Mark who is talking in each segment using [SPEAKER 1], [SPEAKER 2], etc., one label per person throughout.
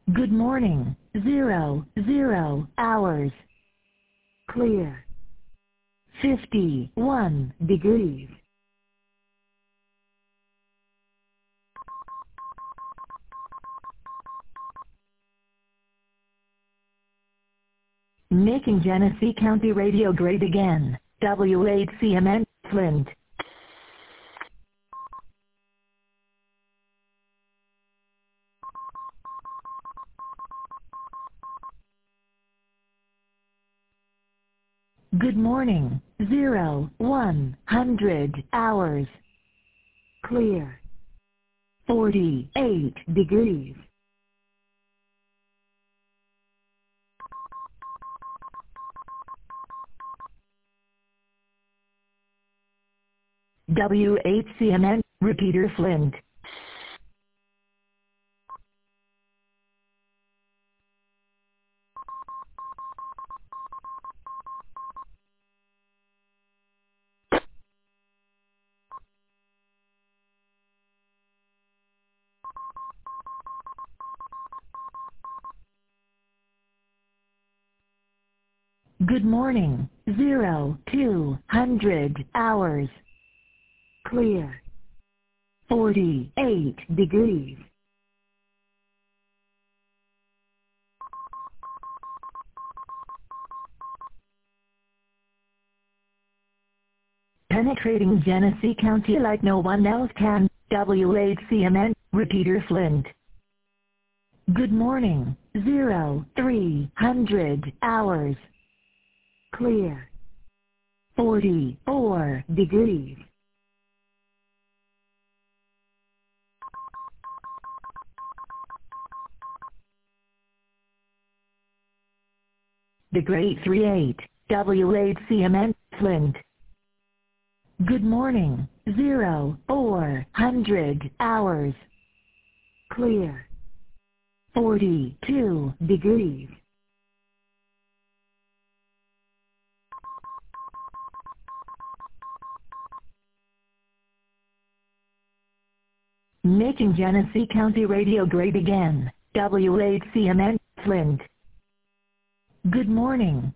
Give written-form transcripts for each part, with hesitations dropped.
[SPEAKER 1] Good morning. 00 hours. Clear. 51 degrees. Making Genesee County Radio great again. WHCMN, Flint. Good morning. 100 hours. Clear. 48 degrees. WHCMN, Repeater Flint. Good morning. 200 hours. Clear. 48 degrees. Penetrating Genesee County like no one else can. WHCMN, Repeater Flint. Good morning. 300 hours. Clear. 44 degrees. The Great 38, WHCMN, Flint. Good morning. 400 hours. Clear. 42 degrees. Making Genesee County Radio great again. WHCMN, Flint. Good morning.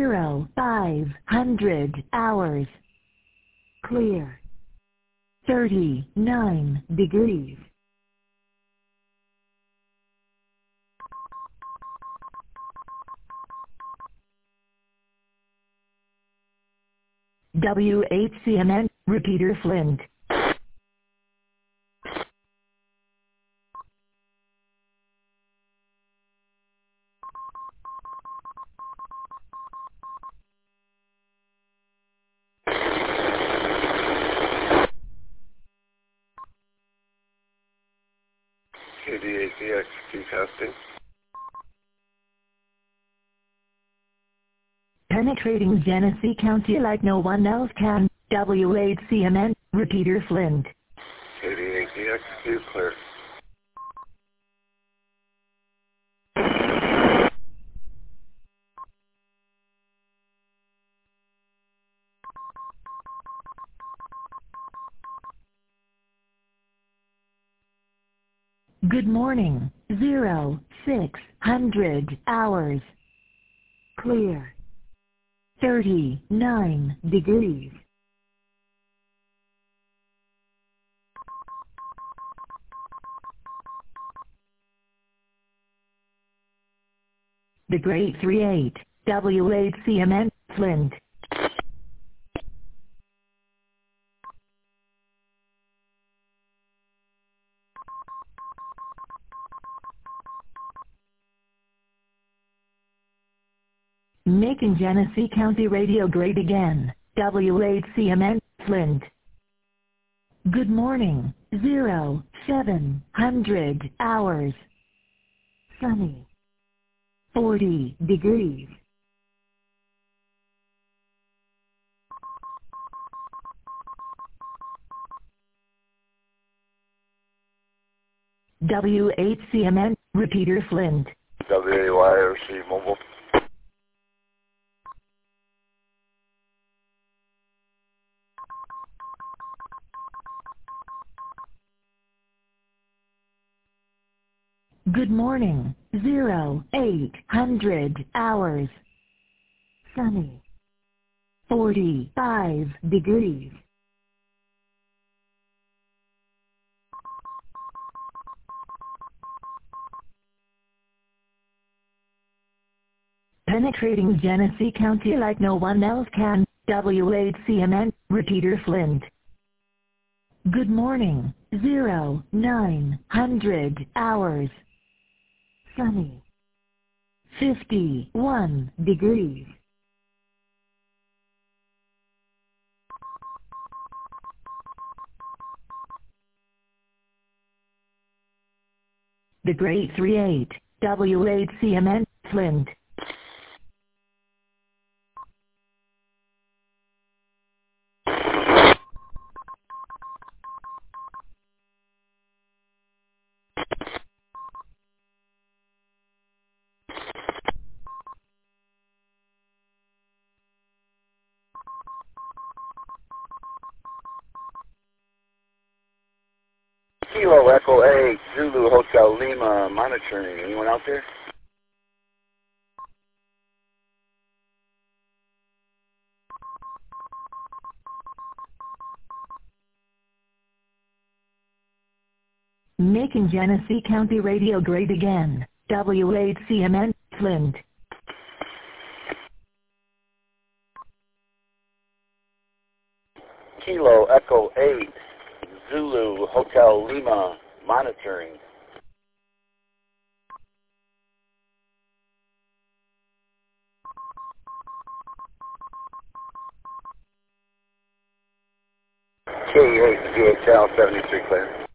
[SPEAKER 1] 500 hours. Clear. 39 degrees. WHCMN, Repeater Flint.
[SPEAKER 2] KDACXT testing.
[SPEAKER 1] Penetrating Genesee County like no one else can. WHCMN, Repeater Flint.
[SPEAKER 2] KDACXT clear.
[SPEAKER 1] Good morning. 600 hours. Clear. 39 degrees. The Great 38, WHCMN, Flint. Making Genesee County Radio great again. WHCMN, Flint. Good morning. 700 hours. Sunny. 40 degrees. WHCMN, Repeater Flint.
[SPEAKER 2] WAYOC mobile.
[SPEAKER 1] Good morning, 0800 hours. Sunny. 45 degrees. Penetrating Genesee County like no one else can, WHCMN, Repeater Flint. Good morning, 0900 hours. Sunny. 51 degrees. The Great 38, WHCMN, Flint.
[SPEAKER 2] Kilo Echo 8, Zulu Hotel Lima, monitoring. Anyone out there?
[SPEAKER 1] Making Genesee County radio great again, WHCMN, Flint.
[SPEAKER 2] Kilo Echo 8, Zulu Hotel Lima, monitoring. K8 GHL 73 clear.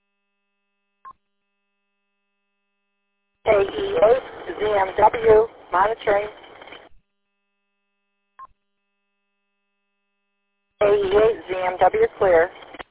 [SPEAKER 3] AE8 ZMW, monitoring. AE8 ZMW clear.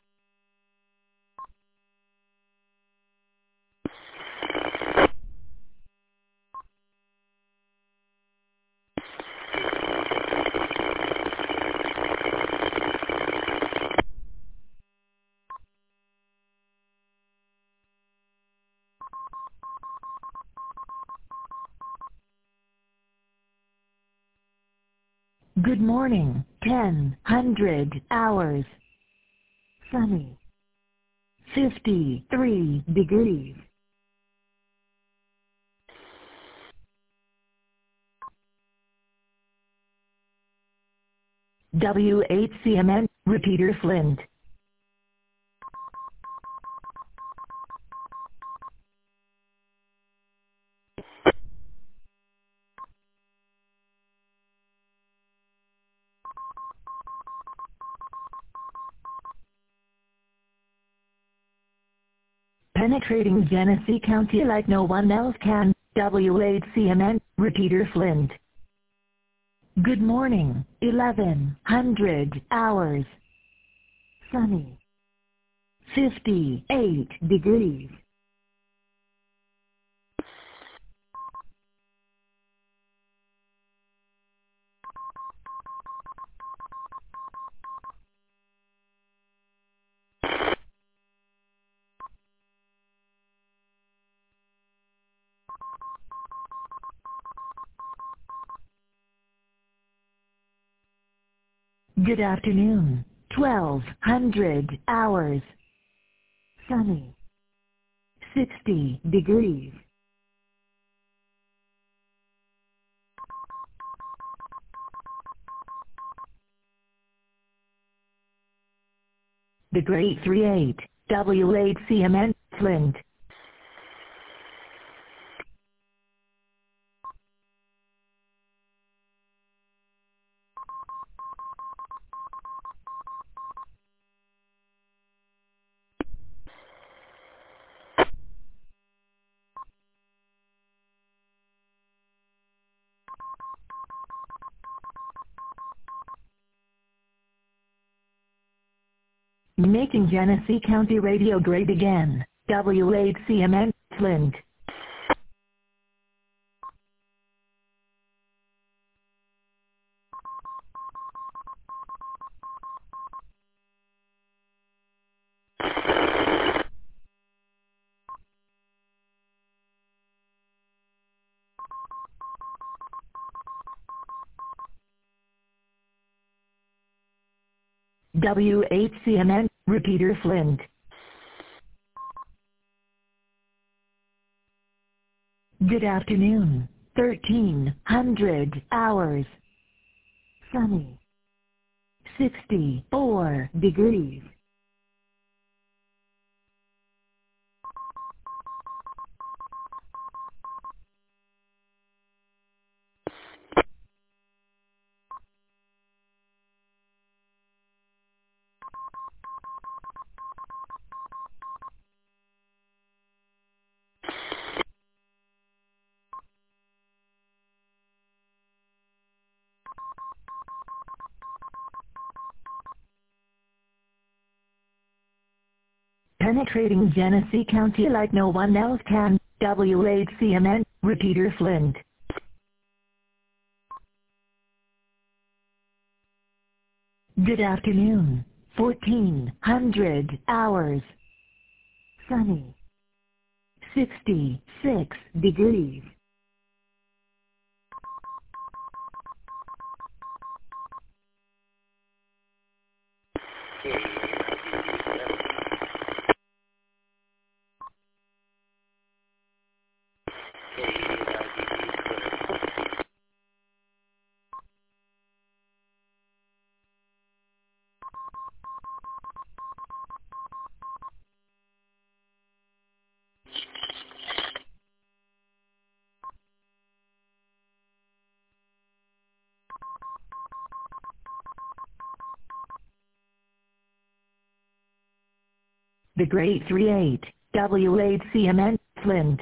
[SPEAKER 1] Good morning, 1000 hours. Sunny. 53 degrees. WHCMN, Repeater Flint. Penetrating Genesee County like no one else can, WHCMN, Repeater Flint. Good morning, 1100 hours. Sunny. 58 degrees. Good afternoon, 1200 hours. Sunny. 60 degrees. The Great 38, WHCMN, Flint. Making Genesee County radio great again, WHCMN, Flint. WHCMN, repeater Flint. Good afternoon, 1300 hours. Sunny. 64 degrees. Penetrating Genesee County like no one else can. WHCMN, repeater Flint. Good afternoon, 1400 hours. Sunny. 66 degrees. The Great 38, WHCMN, Flint.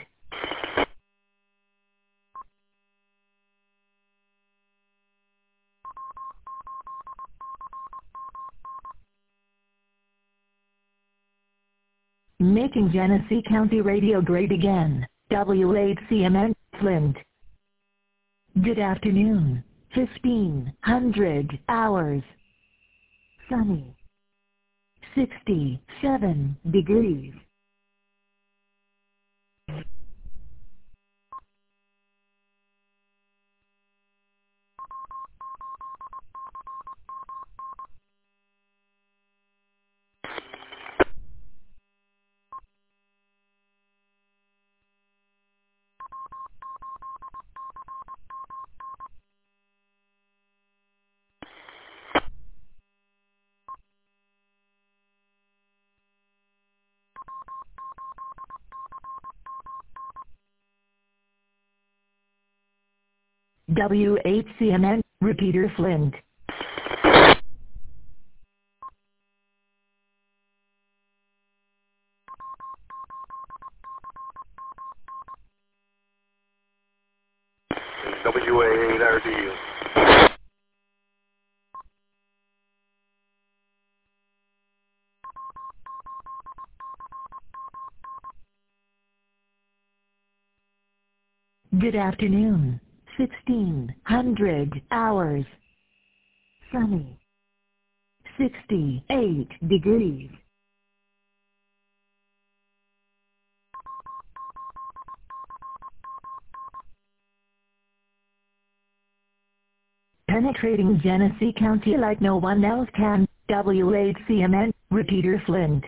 [SPEAKER 1] Making Genesee County radio great again. WHCMN, Flint. Good afternoon, 1500 hours. Sunny. 67 degrees. WHCMN, repeater Flint.
[SPEAKER 2] WA8RD.
[SPEAKER 1] Good afternoon, 1600 hours. Sunny. 68 degrees. Penetrating Genesee County like no one else can. WHCMN, repeater Flint.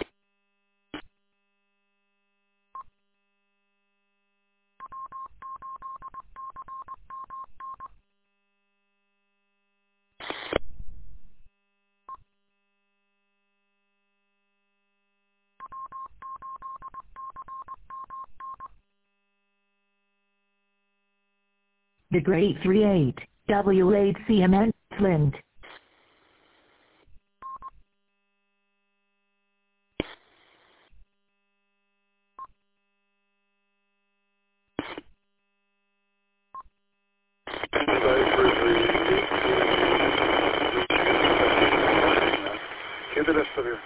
[SPEAKER 1] The Great 38, WHCMN, Flint.
[SPEAKER 2] ¿Quién te la sabe?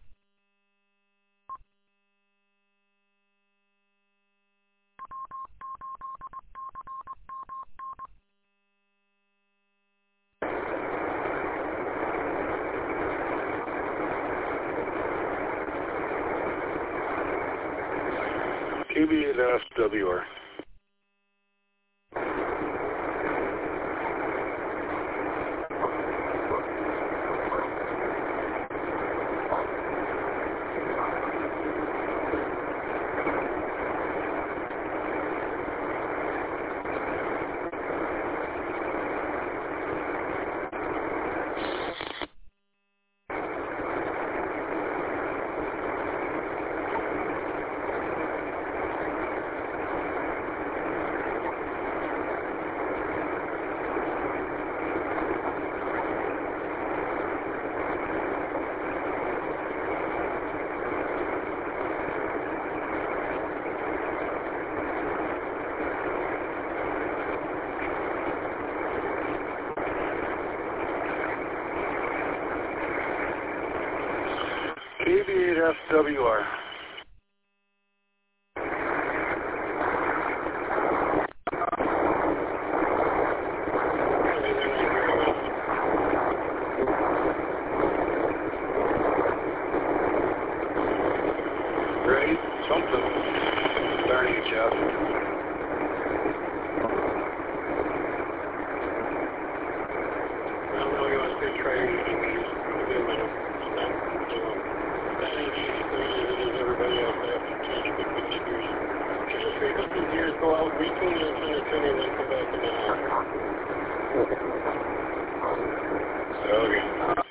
[SPEAKER 2] KB8SWR.
[SPEAKER 4] FWR. Ready? Something. Starting to chat. Go out, retune your antenna tuning, and then come back in the house. Okay.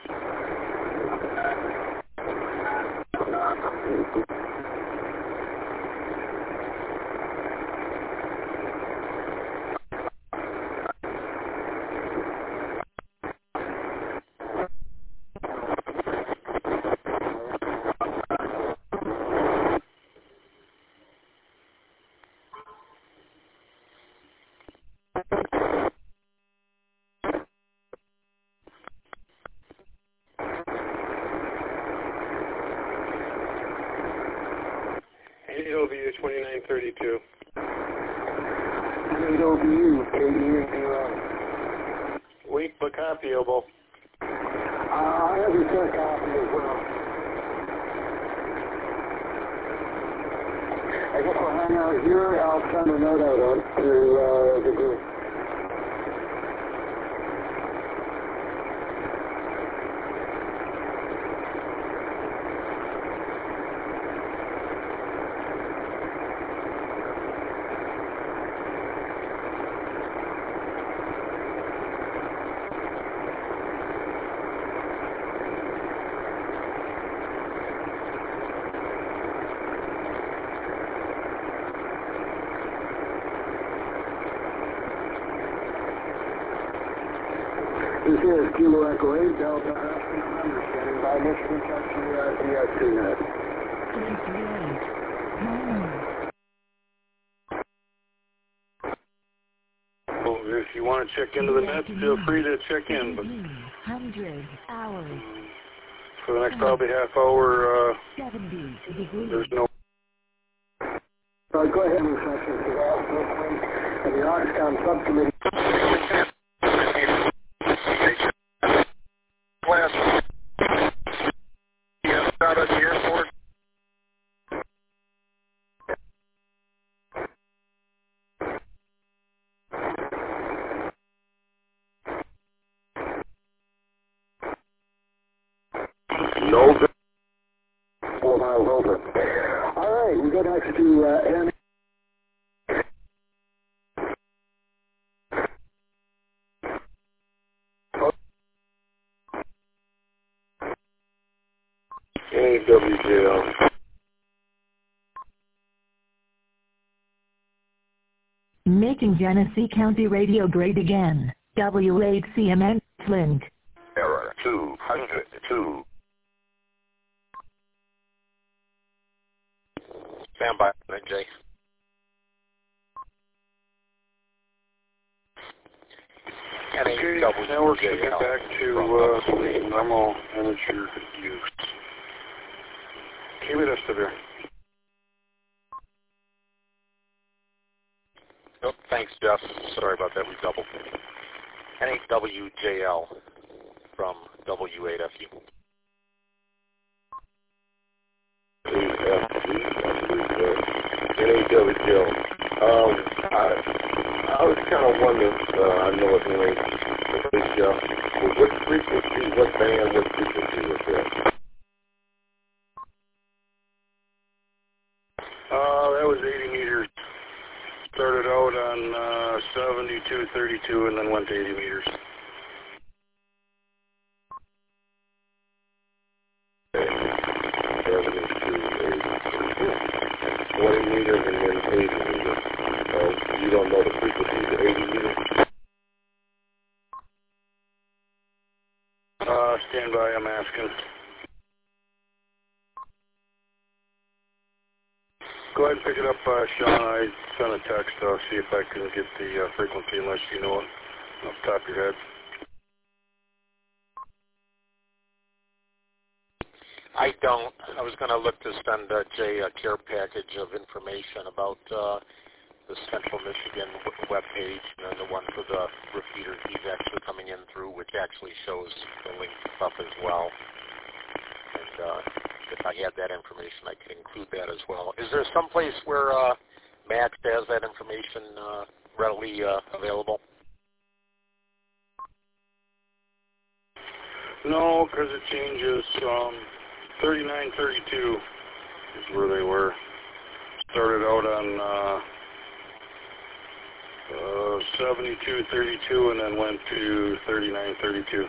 [SPEAKER 4] AOVU 2932.
[SPEAKER 5] AOVU, KDA.
[SPEAKER 4] Weak but copyable.
[SPEAKER 5] I have your third copy as well. I guess we'll hang out here. I'll send a note out to the group. This is Kilo Echo 8, Delta Alpha, standing by Michigan Junction, TX2net.
[SPEAKER 1] 338.
[SPEAKER 4] Well, if you want to check into the net, feel free to check in. But
[SPEAKER 1] 100 hours.
[SPEAKER 4] for the next probably half hour,
[SPEAKER 1] 70 degrees.
[SPEAKER 4] there's no...
[SPEAKER 5] Go ahead and section for that real quick. And the Oxcom subcommittee.
[SPEAKER 2] Class out at the airport. No.
[SPEAKER 5] 4 miles over. All right, we go next to N.
[SPEAKER 2] AWJL.
[SPEAKER 1] Making Genesee County radio great again. W8CMN, Flint.
[SPEAKER 2] Error 202. Stand by, Jay.
[SPEAKER 4] Okay, now we're going to get back to normal energy use. Keep it up to there.
[SPEAKER 2] Oh, thanks, Jeff. Sorry about that. We doubled. NAWJL from W8FU. NAWJL. I was kind of wondering, I know it's late, what frequency, what band, what frequency was that?
[SPEAKER 4] That was 80 meters. Started out on 7232 and then went to 80 meters.
[SPEAKER 2] 20 meters and then 80 meters. You don't know the frequency of 80 meters?
[SPEAKER 4] Stand by, I'm asking. Go ahead and pick it up, Sean. I sent a text. I'll see if I can get the frequency unless you know it off the top of your head.
[SPEAKER 6] I don't. I was going to look to send Jay a care package of information about the Central Michigan webpage, and then the one for the repeater he's actually coming in through, which actually shows the link stuff as well. And if I had that information, I could include that as well. Is there some place where Max has that information readily available?
[SPEAKER 4] No, because it changes. 3932 is where they were. Started out on 7232 and then went to 3932.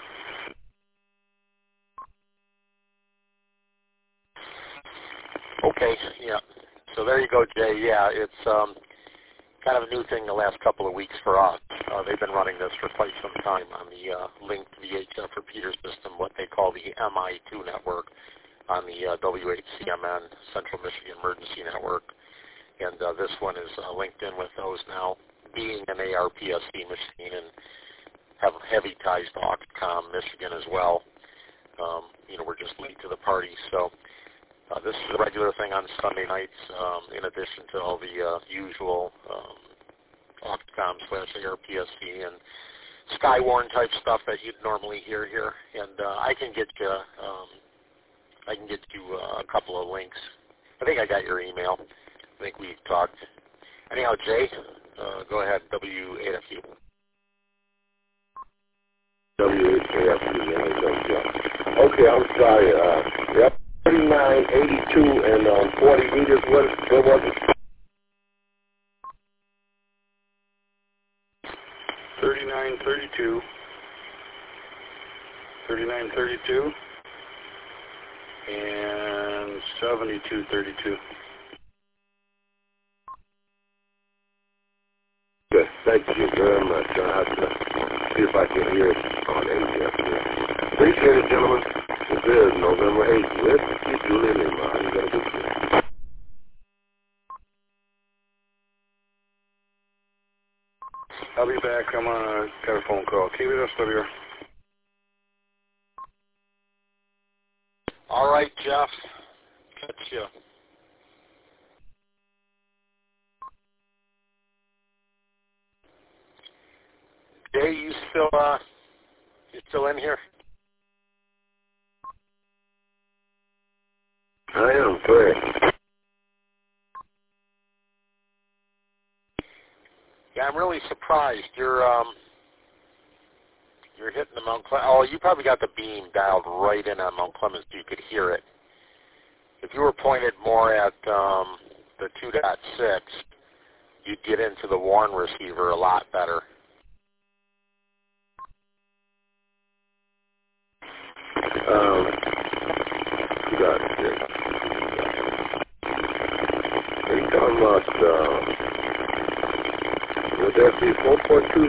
[SPEAKER 6] Okay, yeah. So there you go, Jay. Yeah, it's kind of a new thing the last couple of weeks for us. They've been running this for quite some time on the linked VHF repeater system, what they call the MI2 network on the WHCMN, Central Michigan Emergency Network. And this one is linked in with those now, being an ARPSC machine and have heavy ties to Oxcom Michigan as well. We're just late to the party. So this is a regular thing on Sunday nights, in addition to all the usual Oxcom/ARPSC and Skywarn type stuff that you'd normally hear here. And I can get you a couple of links. I think I got your email. I think we talked. Anyhow, Jay, go ahead, WAFU.
[SPEAKER 2] WHAFU, okay, I'm sorry. Yep, 3982 and 40 meters. What was it?
[SPEAKER 4] 3932. 3932 and 7232.
[SPEAKER 2] Good. Thank you very much. I'll have to see if I can hear it on AGF. Appreciate it, gentlemen. This is November 8th. Let's keep you living, man. You got a good day.
[SPEAKER 4] I'll be back. I'm on a telephone call. Keep it SWR.
[SPEAKER 6] All right, Jeff. Catch you. Jay, you still in here?
[SPEAKER 2] I am, correct.
[SPEAKER 6] Yeah, I'm really surprised. You're hitting the Mount Clemens. Oh, you probably got the beam dialed right in on Mount Clemens so you could hear it. If you were pointed more at the 2.6, you'd get into the Warren receiver a lot better.
[SPEAKER 2] Are you talking about, would that be 4.2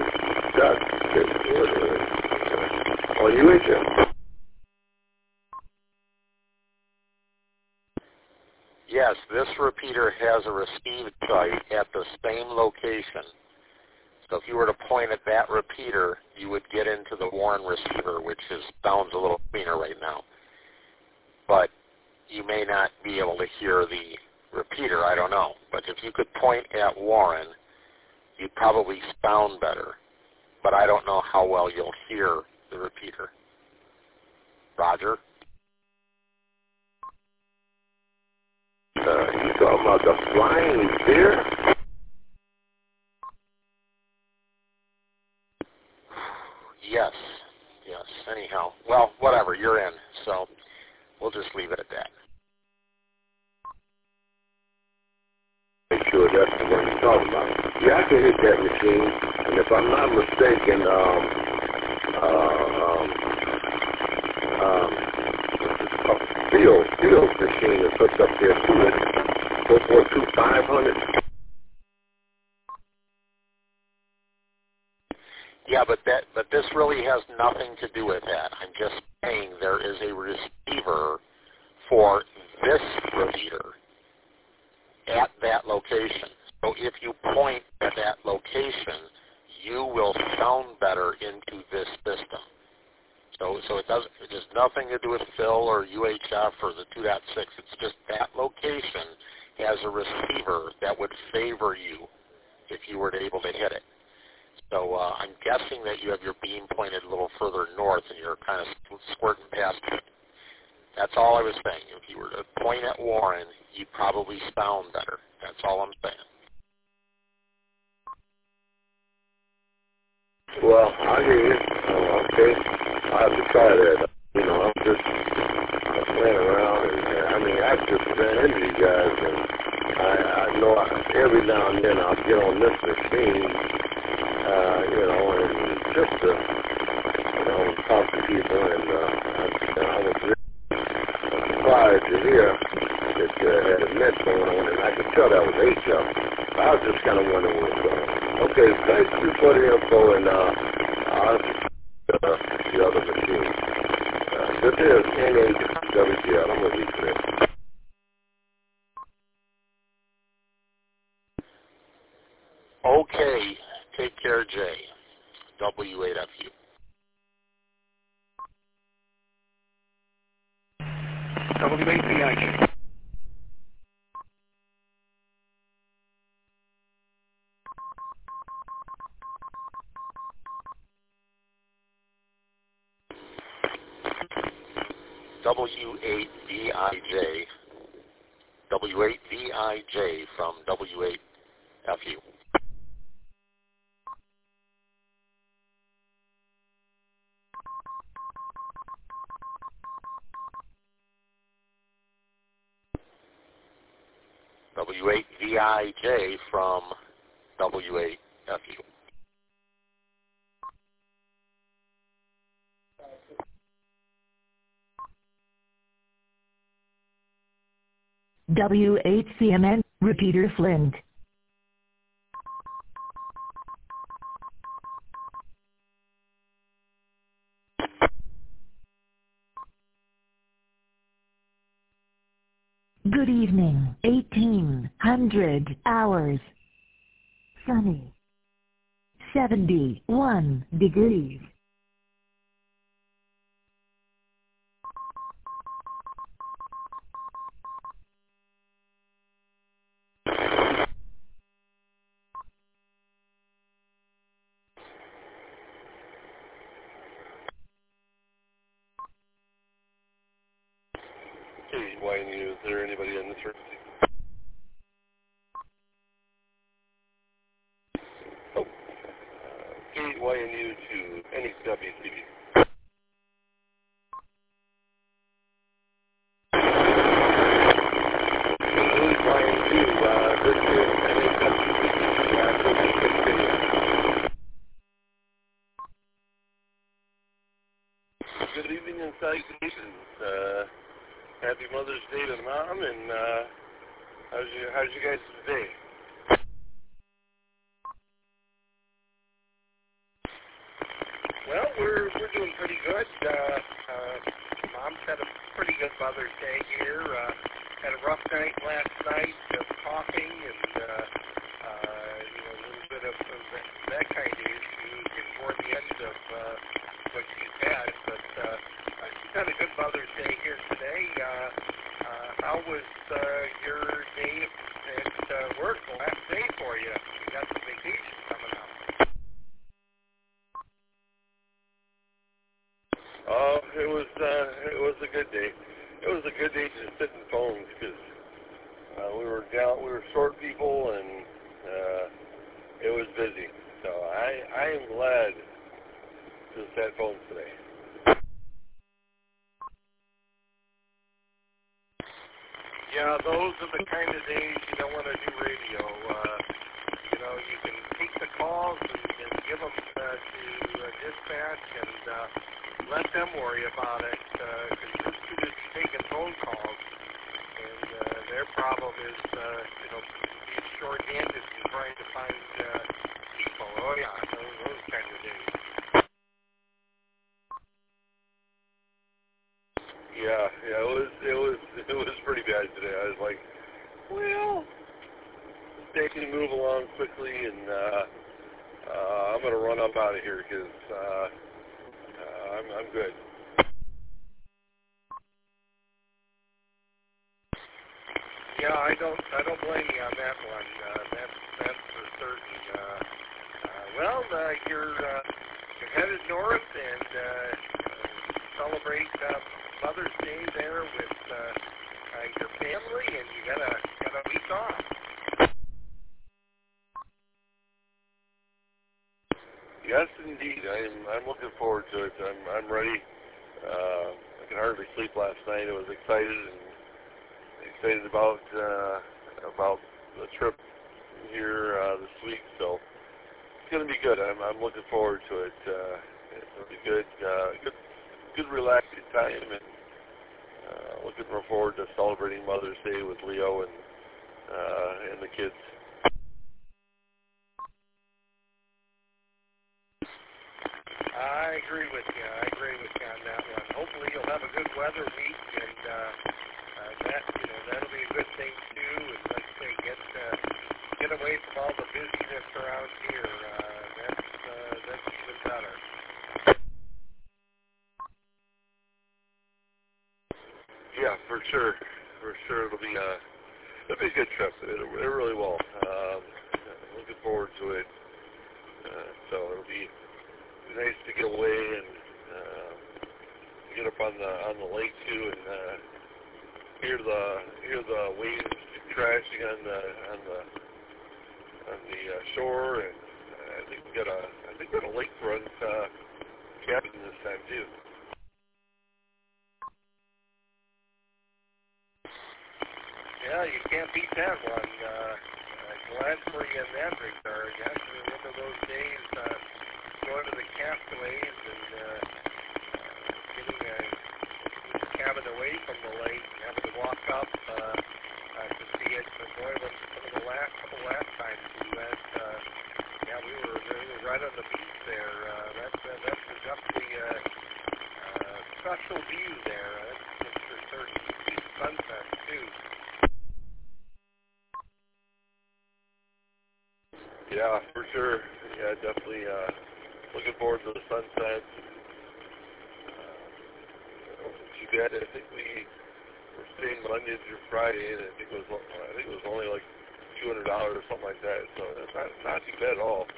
[SPEAKER 2] on UHF?
[SPEAKER 6] Yes, this repeater has a receive site at the same location. So if you were to point at that repeater, you would get into the Warren receiver, which sounds a little cleaner right now. But you may not be able to hear the repeater, I don't know. But if you could point at Warren, you'd probably sound better. But I don't know how well you'll hear the repeater. Roger?
[SPEAKER 2] You talking about the flying deer?
[SPEAKER 6] Yes. Anyhow, well, whatever, you're in. So we'll just leave it at that.
[SPEAKER 2] Make sure that's the one you're talking about. Yeah, I can hit that machine, and if I'm not mistaken, Phil's machine is hooked up there too. 442-500.
[SPEAKER 6] Yeah, but this really has nothing to do with that. I'm just saying there is a receiver for this repeater at that location. So if you point at that location, you will sound better into this system. So it does nothing to do with Phil or UHF or the 2.6. It's just that location has a receiver that would favor you if you were able to hit it. So I'm guessing that you have your beam pointed a little further north and you're kind of squirting past it. That's all I was saying. If you were to point at Warren, you'd probably sound better. That's all I'm saying.
[SPEAKER 2] Well, I hear you. Okay. I have to try that. You know, I'm just playing around, and I mean, I just ran into you guys, and I know every now and then I'll get on this machine, you know, and just to, you know, talk to people, and I was really surprised to hear that you had a net going on, and I could tell that was HF. I was just kind of wondering what's going on. Okay, thank you for the info, and I'll the other machine. This is NHWGL. I'm going to be clear.
[SPEAKER 6] Okay. Take care, Jay. W8FU.
[SPEAKER 7] W8VIJ.
[SPEAKER 6] W8VIJ. W8VIJ from W8FU. W8VIJ from W8FU.
[SPEAKER 1] W8CMN, Repeater Flint. Good evening, 1800 hours. Sunny. 71 degrees.
[SPEAKER 2] KYNU, is there anybody in this frequency? Oh. KYNU to NHWCB. This is good evening and salutations. Happy Mother's Day to Mom, and how's you guys today?
[SPEAKER 8] Well, we're doing pretty good. Mom's had a pretty good Mother's Day here. Had a rough night last night of coughing and a little bit of that kind of issue toward the end of what she's had. But she's had a good Mother's Day here today. How was your day at work, the last day for you? You got some vacation coming up.
[SPEAKER 2] Oh, it was a good day. It was a good day to sit in phones because we were short people and it was busy. So I am glad to set phones today.
[SPEAKER 8] Yeah, those are the kind of days you don't want to do radio. You can take the calls and give them to dispatch and let them worry about it because you're too busy taking phone calls. And their problem is, being short-handed and trying to find people. Oh, yeah, those kind of days.
[SPEAKER 2] Yeah, it was pretty bad today. I was like, well, they can move along quickly, and I'm gonna run up out of here because I'm good.
[SPEAKER 8] Yeah, I don't blame you on that one. That's for certain. Well, you're headed north and celebrate Mother's Day there with your family, and you got a week off.
[SPEAKER 2] Yes, indeed. I'm looking forward to it. I'm ready. I could hardly sleep last night. I was excited about the trip here this week. So it's going to be good. I'm looking forward to it. It'll be good. Good relaxing time, and looking forward to celebrating Mother's Day with Leo and the kids.
[SPEAKER 8] I agree with you. On that one. Hopefully you'll have a good weather week, and that'll be a good thing too. And like I say, get away from all the busyness around here. That's even better.
[SPEAKER 2] Yeah, for sure. It'll be a good trip. It really will. Looking forward to it. So it'll be nice to get away and get up on the lake too, and hear the waves crashing on the shore. And I think we got a lakefront cabin this time too.
[SPEAKER 8] Yeah, you can't beat that one. Glad for you in that regard. Actually, one of those days, going to the Castaways and getting a cabin away from the lake and having to walk up to see it. But boy, some of the couple last times we went, we were right on the beach there. That's definitely a special view there. That's for certain. Sunset too.
[SPEAKER 2] Yeah, for sure. Yeah, definitely looking forward to the sunset. Too bad. I think we were staying Monday through Friday, and I think it was only like $200 or something like that. So that's not too bad at all.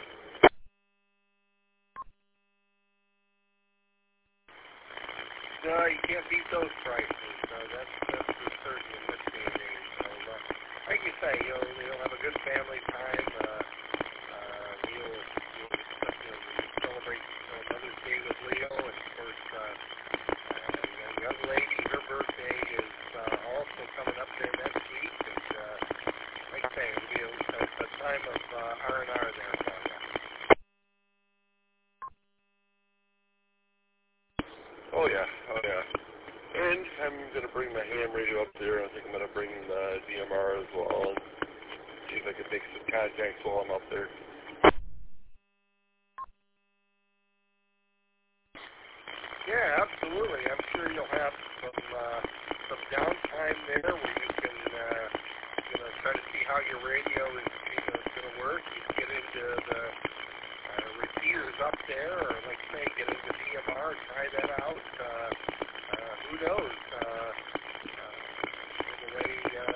[SPEAKER 8] No, you can't beat those prices. That's for certain in this day and age. So, like you say, you'll have a good family time. You'll celebrate Mother's Day with Leo, and of course, the young lady, her birthday is also coming up there next week. And like I say, it'll be a time of R&R there for you.
[SPEAKER 2] Oh yeah. And I'm going to bring my ham radio up there. I think I'm going to bring the DMR as well and see if I can make some contacts while I'm up there.
[SPEAKER 8] Yeah, absolutely. I'm sure you'll have some downtime there where you can try to see how your radio is going to work. You can get into the repeaters up there, or like I say, get into DMR, try that out. Who knows? In a way,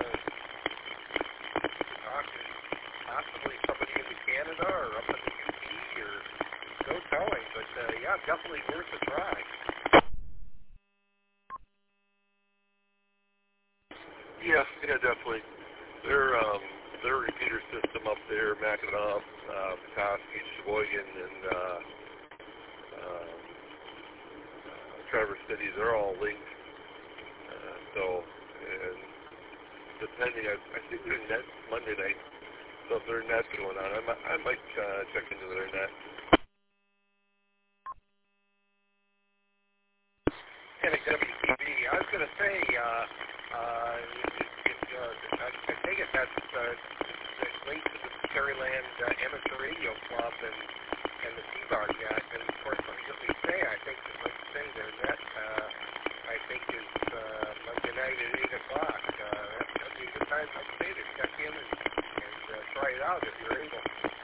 [SPEAKER 8] talk to possibly somebody in Canada or up in the UP, or no telling. But yeah, definitely worth a try.
[SPEAKER 2] Yeah, definitely. Their repeater system up there, Mackinac, Petoskey, Sheboygan, and Traverse City, they're all linked. And depending, I think their net Monday night. So if their net's going on, I might check into their net.
[SPEAKER 8] And at WTV, I was going to say, I take it that's linked to the Cherryland Amateur Radio Club and the T-Bar Jack. And of course, let me say, I think their net, I think is Monday night at 8 o'clock. That'd be a good time, I'd say, to check in and try it out if you're able.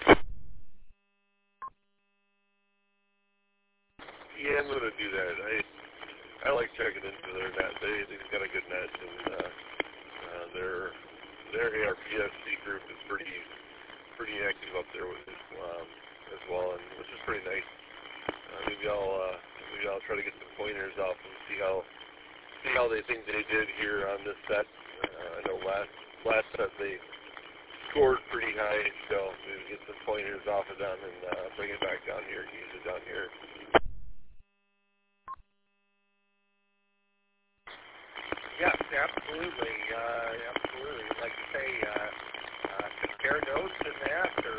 [SPEAKER 2] Yeah, I'm going to do that. I like checking into their net. They've got a good net, and their ARPSC group is pretty active up there with as well, and which is pretty nice. Maybe I'll try to get some pointers off and see how they think they did here on this set. I know last set they scored pretty high, so maybe get some pointers off of them and bring it back down here and use it down here.
[SPEAKER 8] Yes, absolutely. Absolutely. Like you say, compare notes in that, or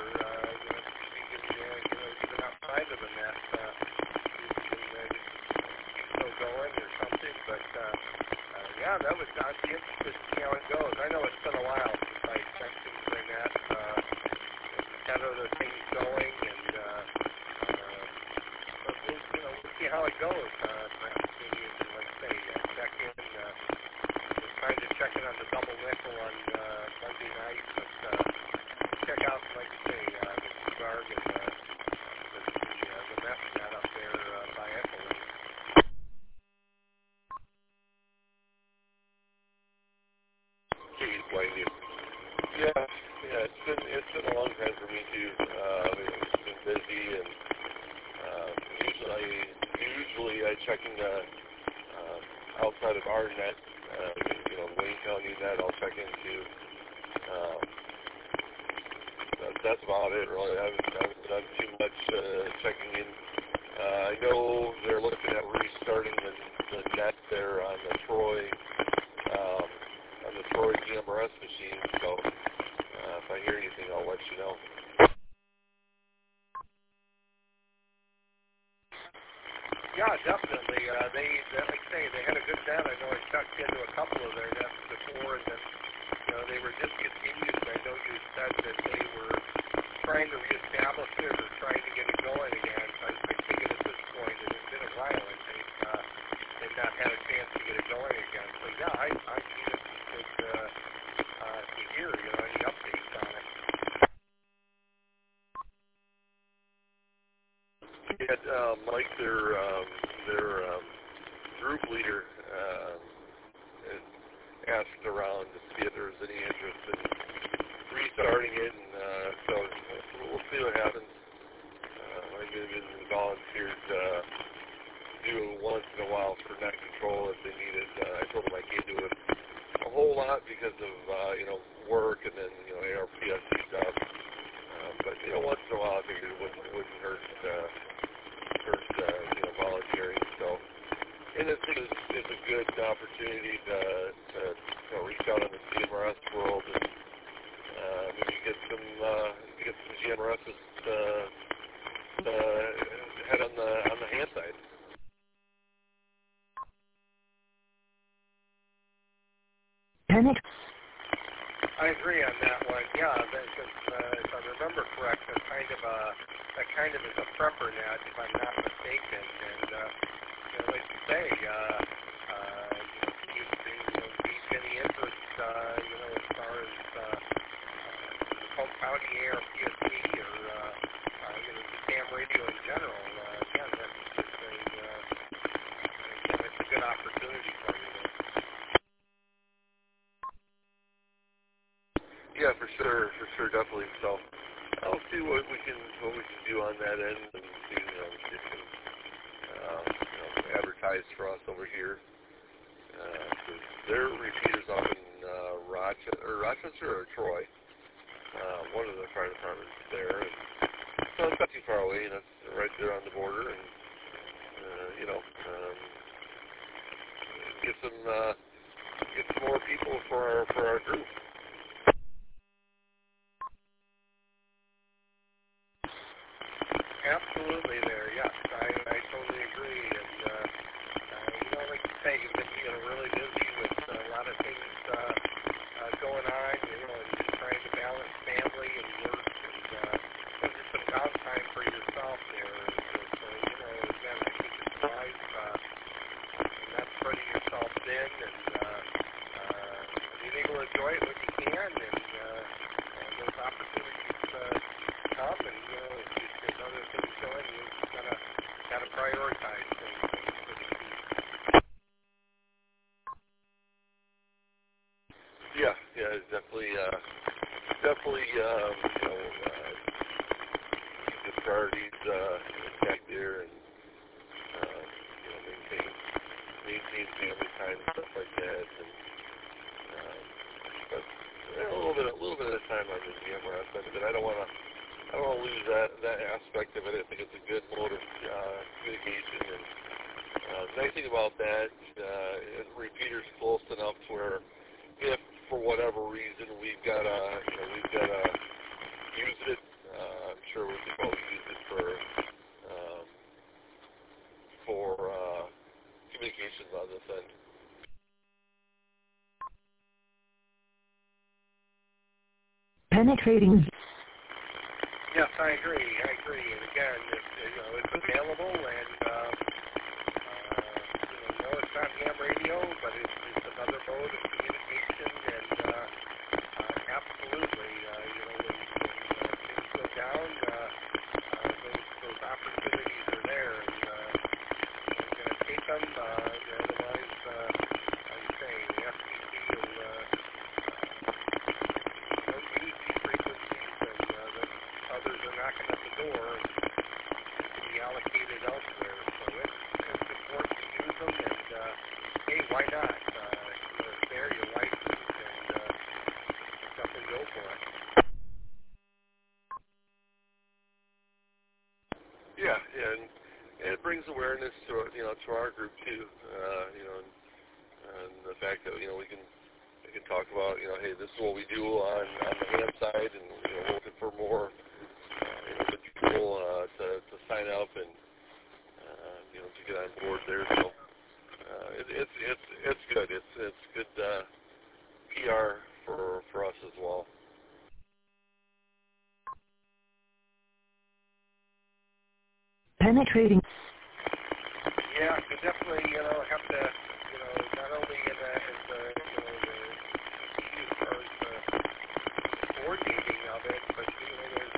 [SPEAKER 8] even outside of the net, keep still going or something. But yeah, I'd be interested to see how it goes. I know it's been a while since I checked into the net. Had other things going, and we'll see how it goes. Perhaps maybe, like I say, check in. Trying to check in on the double nickel on Monday night, but check out, like you say, the Seaguard and the mess net up there by Echolink.
[SPEAKER 2] Jeez, Wayne, yeah, it's been a long time for me too. It's been busy, and usually I check in outside of our net. Wayne County net I'll check into. That's about it, really. I haven't done too much checking in. I know they're looking at restarting the net there on the Troy GMRS machine. So if I hear anything, I'll let you know.
[SPEAKER 8] Yeah, definitely. They like I say, they had a good net. I know I checked into a couple of their nets before, and then they were discontinued. I know you said that they were trying to reestablish it or trying to get it going again. I think at this point it has been a while. I think they've not had a chance to get it going again. So yeah, I'd be interested to hear any updates on it.
[SPEAKER 2] Mike, their group leader asked around to see if there was any interest in restarting it, and so we'll see what happens. I've been volunteered to do it once in a while for net control if they need it. I told them I can't do it a whole lot because of work and then ARPSC stuff. But once in a while I figured it wouldn't hurt volunteering. So, and it's a good opportunity to reach out in the GMRS world and maybe get some GMRS's head on the hand side.
[SPEAKER 8] I agree on that one. Yeah, if I remember correct, that kind of is a prepper net, if I'm not mistaken. And like you say, do you see any interest, as far as the Polk County ARPSC or the ham radio in general? Again, that's a good opportunity for you.
[SPEAKER 2] Yeah, for sure, definitely. So I'll see what we can do on that end and see if we can advertise for us over here. Their repeaters up in Rochester or Troy, one of the fire departments there. And so it's not too far away, and it's right there on the border, and get some more people for our group.
[SPEAKER 8] Absolutely there, yes. I totally agree. And, like you say, you've been really busy with a lot of things going on, and just trying to balance family and work, and just some downtime for yourself there. And so, again, I think it's wise not spreading yourself thin and being able to enjoy it when you
[SPEAKER 2] priorities back there, and maintain family time and stuff like that. And but a little bit of time on the GMR aspect of it. I don't want to lose that aspect of it. I think it's a good mode of communication. And the nice thing about that, repeater's close enough to where if for whatever reason we've got to use it, I'm sure we can probably use it for communications on this end.
[SPEAKER 1] Penetrating.
[SPEAKER 8] Yes, I agree. And again, it's available, and no, it's not ham radio, but it's another mode of communication, and absolutely, when things go down, those opportunities are there, and we're going to take them. Otherwise, like you say, the FCC will use these frequencies, and others are knocking at the door to be allocated elsewhere. So it's important to use them, and hey, why not? It's there, you're licensed, and definitely go for it.
[SPEAKER 2] Yeah, and it brings awareness to our group too. And the fact that we can talk about hey, this is what we do on the ham side, and we're looking for more people to sign up and to get on board there. So it's good. It's good PR for us as well.
[SPEAKER 1] Penetrating.
[SPEAKER 8] Yeah, you definitely, have to, not only as the as far as the coordinating of it, but, there's,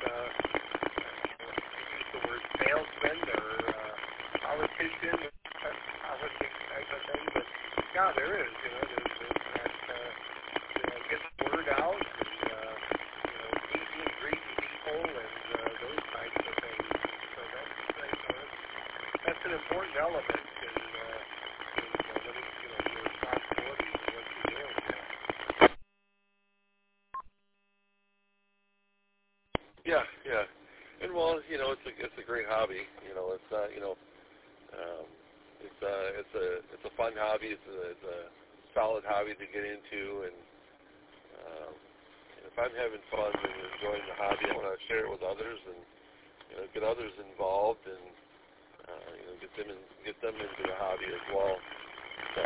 [SPEAKER 8] use the word salesman or politician, politics type of thing, but, yeah, there is, there's that, get the word out, and, meeting and greeting people, and those types of things. So that's an important element in your responsibilities and what you're doing there.
[SPEAKER 2] Yeah. And well, it's a great hobby. It's not, it's a fun hobby. It's a solid hobby to get into, and if I'm having fun and enjoying the hobby, I want to share it with others and get others involved and get them into the hobby as well. So.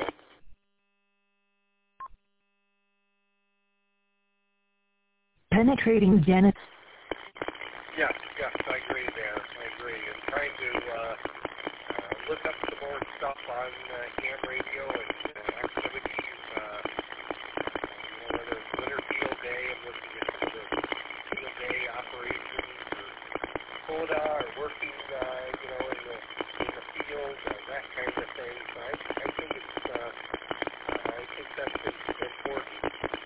[SPEAKER 1] Penetrating Janet.
[SPEAKER 8] Yes, I agree there. And trying to look up some more stuff on ham radio and activities. Whether it's winter field day, I'm looking at some of the field day operations, or CODA, or working, in the field, that kind of thing. So I think that's important.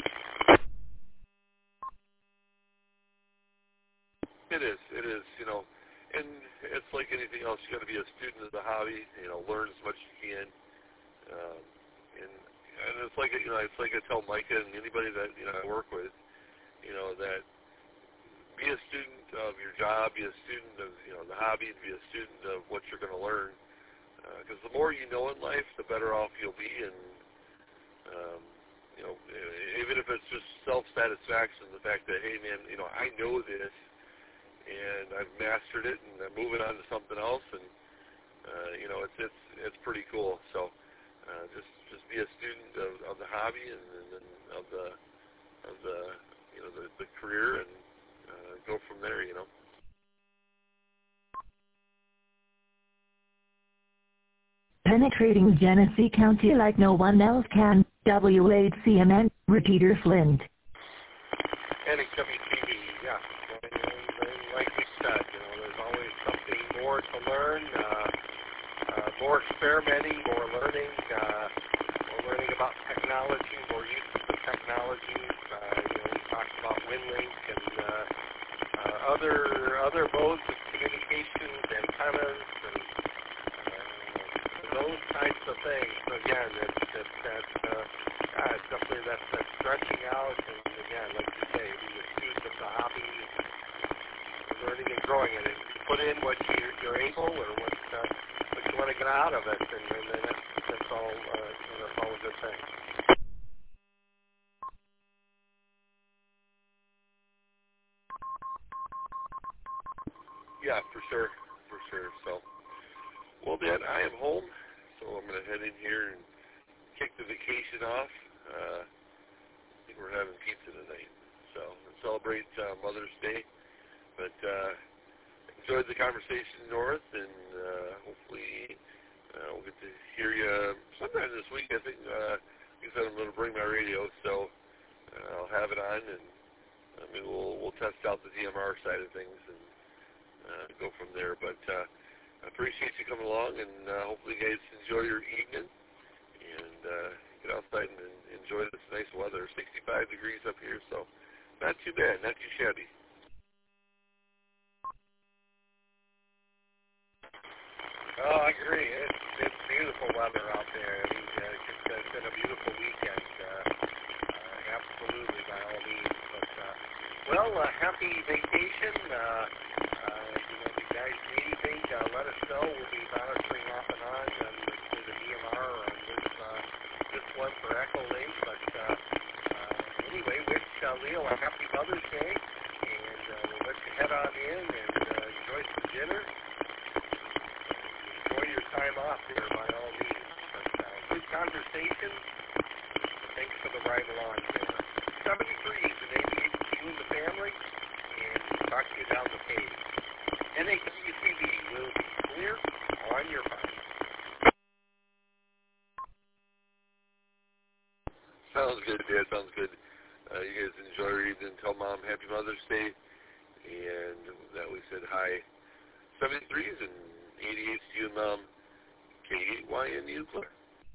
[SPEAKER 2] It is, and it's like anything else. You got to be a student of the hobby. Learn as much as you can, and it's like it's like I tell Micah and anybody that I work with, that be a student of your job, be a student of the hobby, be a student of what you're going to learn. Because the more you know in life, the better off you'll be, and even if it's just self-satisfaction, the fact that hey man, I know this. And I've mastered it, and I'm moving on to something else, and it's pretty cool. So just be a student of the hobby and of the career, and go from there.
[SPEAKER 1] Penetrating Genesee County like no one else can. WHCMN, Repeater Flint.
[SPEAKER 8] NHWTV, yeah. Like we said, there's always something more to learn, more experimenting, more learning about technology, more use of the technologies. We talked about WinLink and other modes of communication. thing. So again, it's definitely that stretching out, and again, like you say, be the student of the hobby, learning and growing it, and you put in what you're able or what you want to get out of it, and then that's all a good thing.
[SPEAKER 7] Yeah, for sure. So, well, Dad, I am home, so I'm going to head in here and kick the vacation off. I think we're having pizza tonight, so celebrate Mother's Day. But enjoyed the conversation, North, and hopefully we'll get to hear you sometime this week. I think, like I said, I'm going to bring my radio, so I'll have it on, and maybe we'll test out the DMR side of things and go from there. But I appreciate you coming along, and hopefully you guys enjoy your evening and get outside and enjoy this nice weather. 65 degrees up here, so not too bad, not too shabby.
[SPEAKER 8] Oh, I agree. It's beautiful weather out there. I mean, it's been a beautiful weekend. Absolutely, by all means. But happy vacation. You guys need anything, let us know. We'll be monitoring off and on with the DMR on this one for Echo Lake. But anyway, wish Leo a happy Mother's Day, and we'll let you head on in and enjoy some dinner. Enjoy your time off here, by all means. But good conversation. Thanks for the ride along there. 73 and 88 to you and the family, and talk to you down the page. NAWCB will be clear on your phone.
[SPEAKER 7] Sounds good, Dad. Sounds good. You guys enjoy your evening. Tell Mom Happy Mother's Day. And that we said hi. 73s and 88s to you and Mom. K8YN Nuclear.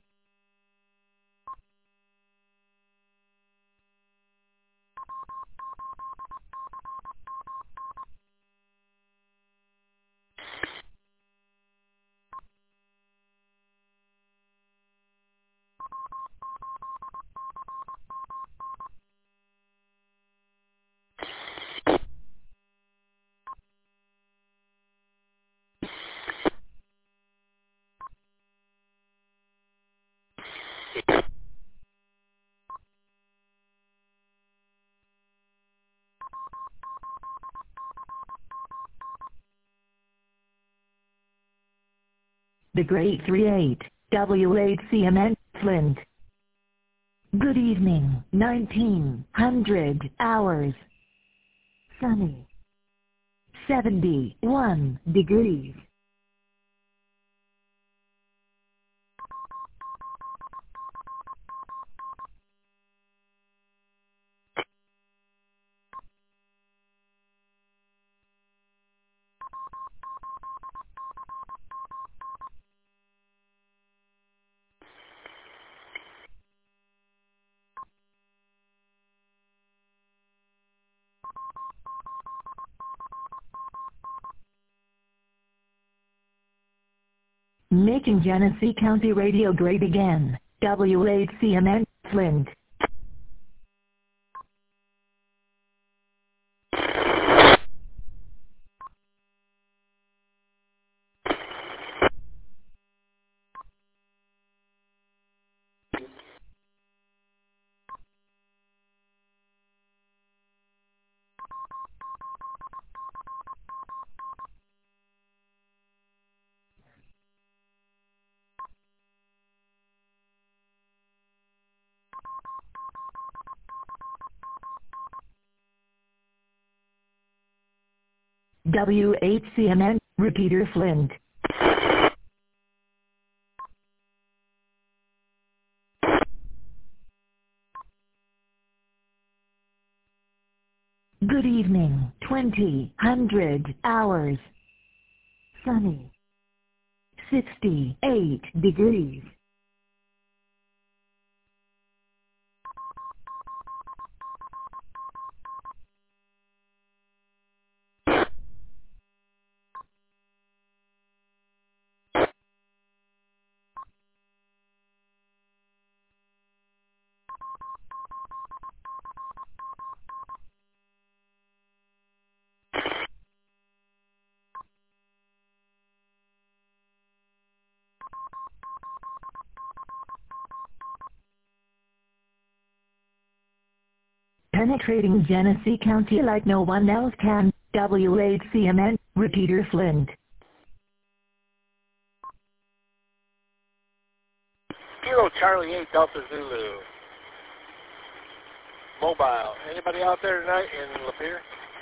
[SPEAKER 1] The Great 38, W8CMN, Flint. Good evening, 1900 hours. Sunny. 71 degrees. Making Genesee County radio great again. W8CMN, Flint. W8CMN, repeater Flint. Good evening, 2000 hours. Sunny. 68 degrees. Penetrating Genesee County like no one else can. WHCMN, Repeater Flint.
[SPEAKER 6] Kilo Charlie 8 Delta Zulu. Mobile. Anybody out there tonight in Lapeer?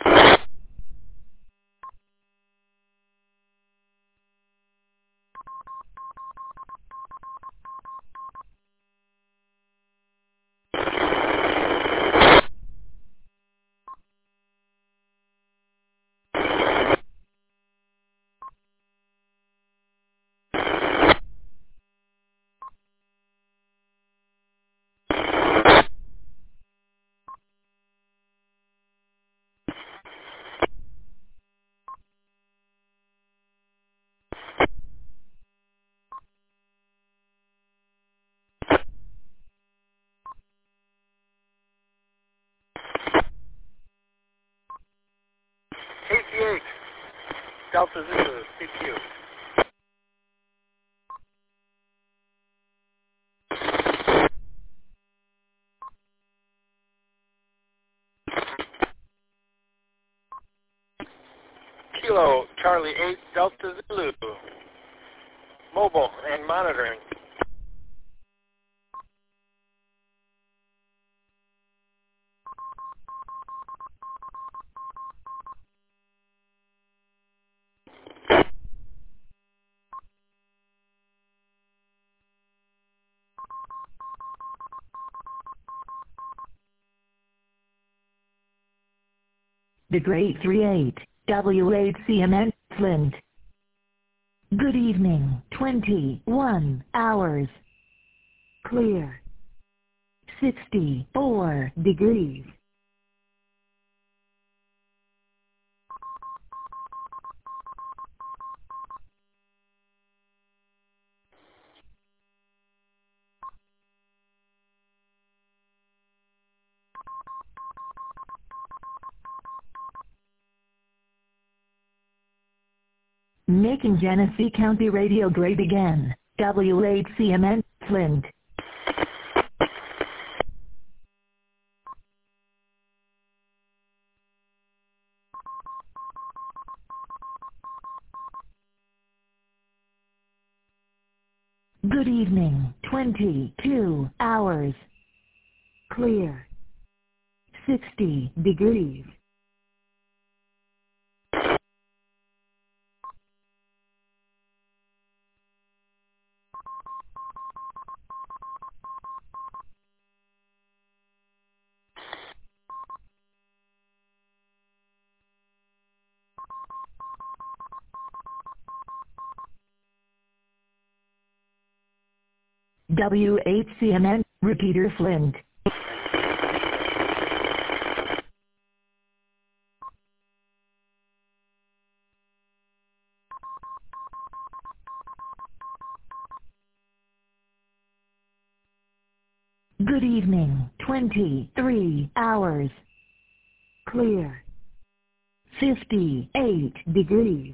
[SPEAKER 6] KC8 Delta Zulu, CPU. Kilo Charlie 8 Delta Zulu. Mobile and monitoring.
[SPEAKER 1] The Great 38, WHCMN, Flint. Good evening, 21 hours. Clear. 64 degrees. Making Genesee County radio great again. WHCMN, Flint. Good evening, 22 hours. Clear. 60 degrees. WHCMN, Repeater Flint. Good evening, 23 hours. Clear. 58 degrees.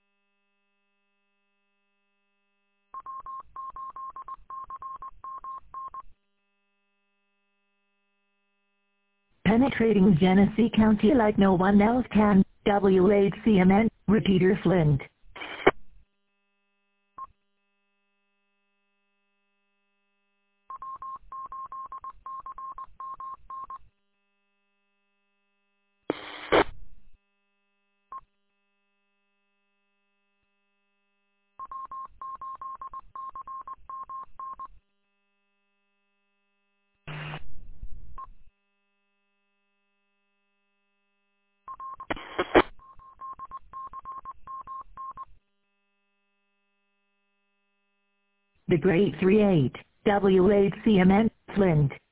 [SPEAKER 1] Penetrating Genesee County like no one else can. WHCMN, Repeater Flint. The Great 38, WHCMN, Flint.